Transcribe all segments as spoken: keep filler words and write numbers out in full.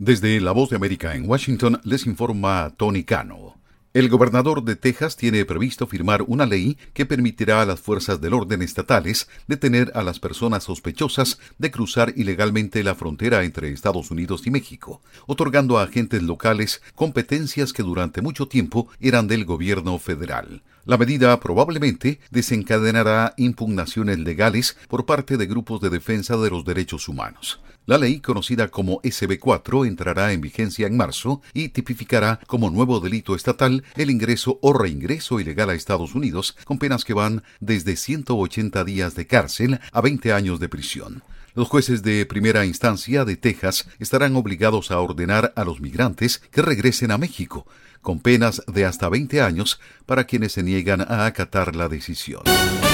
Desde La Voz de América en Washington les informa Tony Cano. El gobernador de Texas tiene previsto firmar una ley que permitirá a las fuerzas del orden estatales detener a las personas sospechosas de cruzar ilegalmente la frontera entre Estados Unidos y México, otorgando a agentes locales competencias que durante mucho tiempo eran del gobierno federal. La medida probablemente desencadenará impugnaciones legales por parte de grupos de defensa de los derechos humanos. La ley, conocida como ese be cuatro, entrará en vigencia en marzo y tipificará como nuevo delito estatal el ingreso o reingreso ilegal a Estados Unidos, con penas que van desde ciento ochenta días de cárcel a veinte años de prisión. Los jueces de primera instancia de Texas estarán obligados a ordenar a los migrantes que regresen a México, con penas de hasta veinte años para quienes se niegan a acatar la decisión.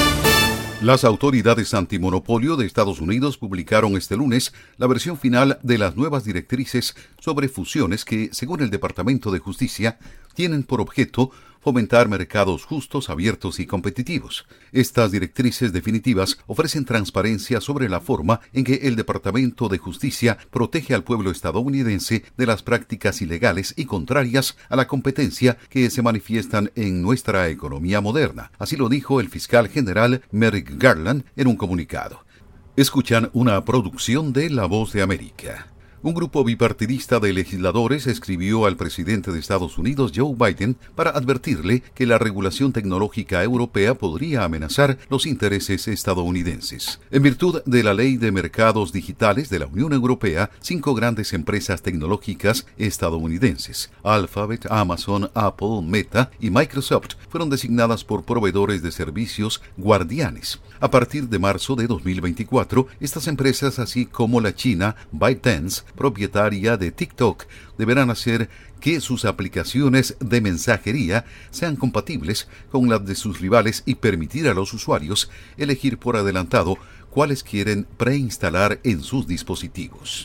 Las autoridades antimonopolio de Estados Unidos publicaron este lunes la versión final de las nuevas directrices sobre fusiones que, según el Departamento de Justicia, tienen por objeto fomentar mercados justos, abiertos y competitivos. Estas directrices definitivas ofrecen transparencia sobre la forma en que el Departamento de Justicia protege al pueblo estadounidense de las prácticas ilegales y contrarias a la competencia que se manifiestan en nuestra economía moderna. Así lo dijo el fiscal general Merrick Garland en un comunicado. Escuchan una producción de La Voz de América. Un grupo bipartidista de legisladores escribió al presidente de Estados Unidos, Joe Biden, para advertirle que la regulación tecnológica europea podría amenazar los intereses estadounidenses. En virtud de la Ley de Mercados Digitales de la Unión Europea, cinco grandes empresas tecnológicas estadounidenses, Alphabet, Amazon, Apple, Meta y Microsoft, fueron designadas por proveedores de servicios guardianes. A partir de marzo de dos mil veinticuatro, estas empresas, así como la china ByteDance, propietaria de TikTok, deberán hacer que sus aplicaciones de mensajería sean compatibles con las de sus rivales y permitir a los usuarios elegir por adelantado cuáles quieren preinstalar en sus dispositivos.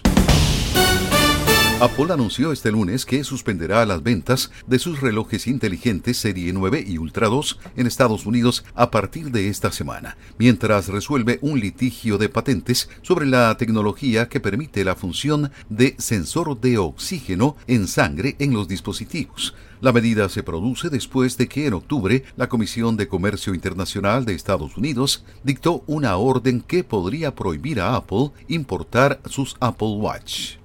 Apple anunció este lunes que suspenderá las ventas de sus relojes inteligentes Serie nueve y Ultra dos en Estados Unidos a partir de esta semana, mientras resuelve un litigio de patentes sobre la tecnología que permite la función de sensor de oxígeno en sangre en los dispositivos. La medida se produce después de que en octubre la Comisión de Comercio Internacional de Estados Unidos dictó una orden que podría prohibir a Apple importar sus Apple Watch.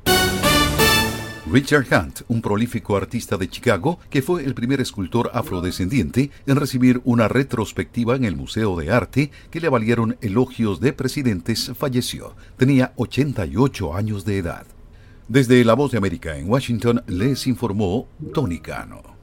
Richard Hunt, un prolífico artista de Chicago, que fue el primer escultor afrodescendiente en recibir una retrospectiva en el Museo de Arte que le valieron elogios de presidentes, falleció. Tenía ochenta y ocho años de edad. Desde La Voz de América en Washington les informó Tony Cano.